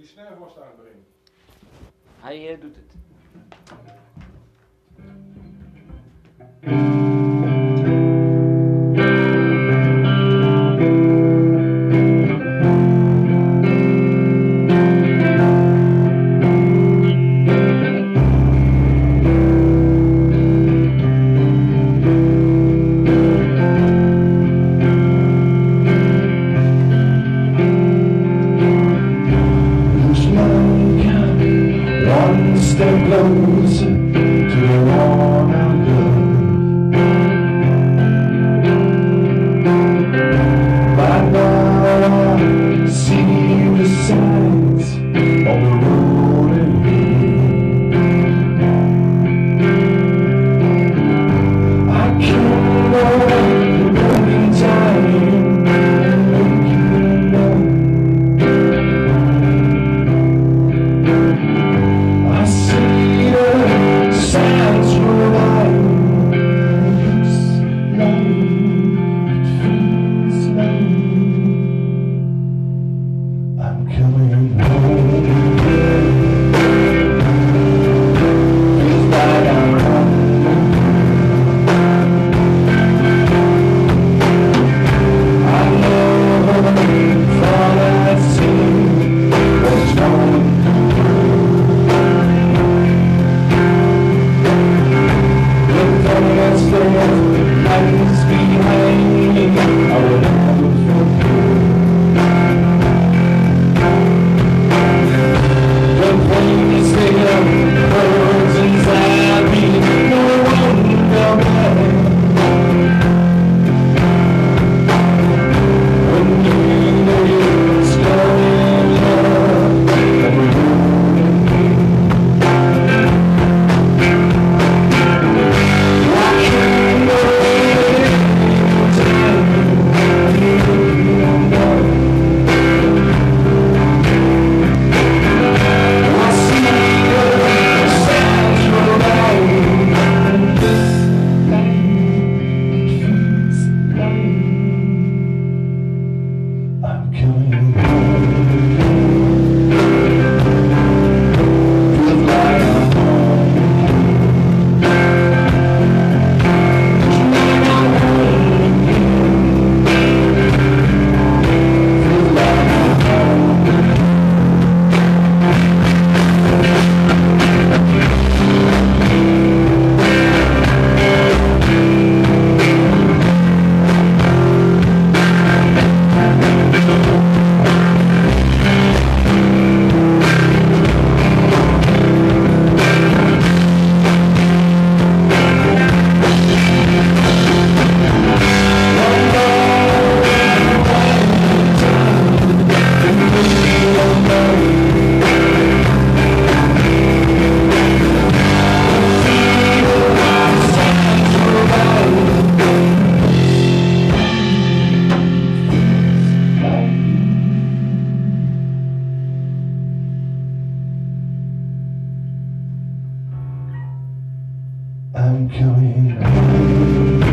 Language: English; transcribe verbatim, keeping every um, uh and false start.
die snijvorst aanbrengen. Hij uh, doet het. Step closer to the one I love. By now I see the signs on the road ahead. I can't go back in time and make you know. I see the signs roll by. It's lonely, it feels lonely. I'm coming home again. Feels like I'm coming home. I never thought I'd see what's going through. Let's stay lights behind me. I will never forget. The place there, birds inside me, no one felt better. When you know it's going on, and we're moving here. I'm coming home.